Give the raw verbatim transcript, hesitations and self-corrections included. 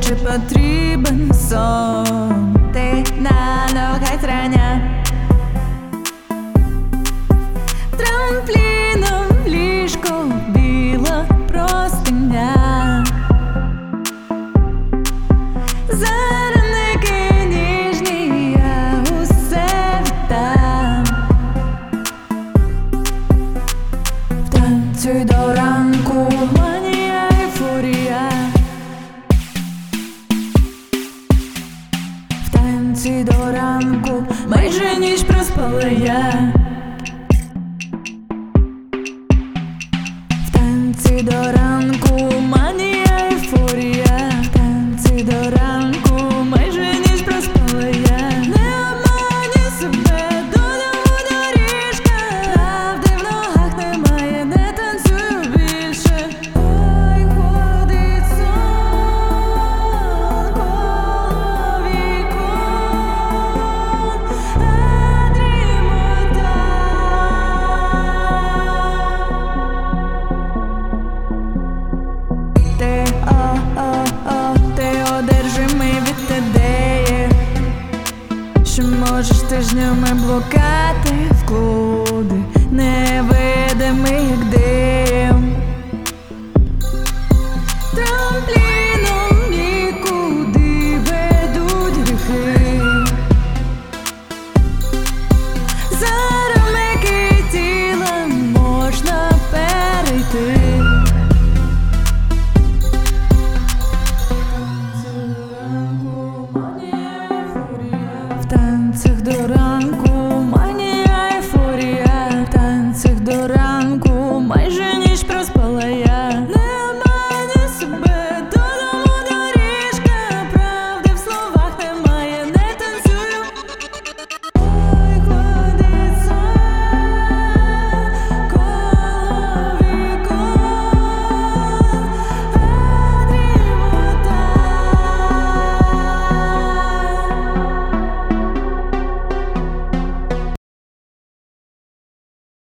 чи потрібен сон. Ти на ногах зрання, трампліном ліжко, біла простиня, зарники ніжні, я усе віддам. Втанцюй до ранку, манія, ейфорія. Втанцюй до ранку, майже ніч проспала я. Втанцюй до ранку, манія, ейфорія. Втанцюй до ранку, майже ніч проспала я. Не обманюй себе, доля у доріжка. Правди в ногах немає, не танцюю більше. Ой, ходить сон коло вікон, а дрімота. Ти, о, о, о, ти одержимий від ідеї, що можеш тижнями блукати в клуби, невидимий як дим. Трампліном нікуди ведуть гріхи, за рамки тіла можна перейти. В танцях до ранку,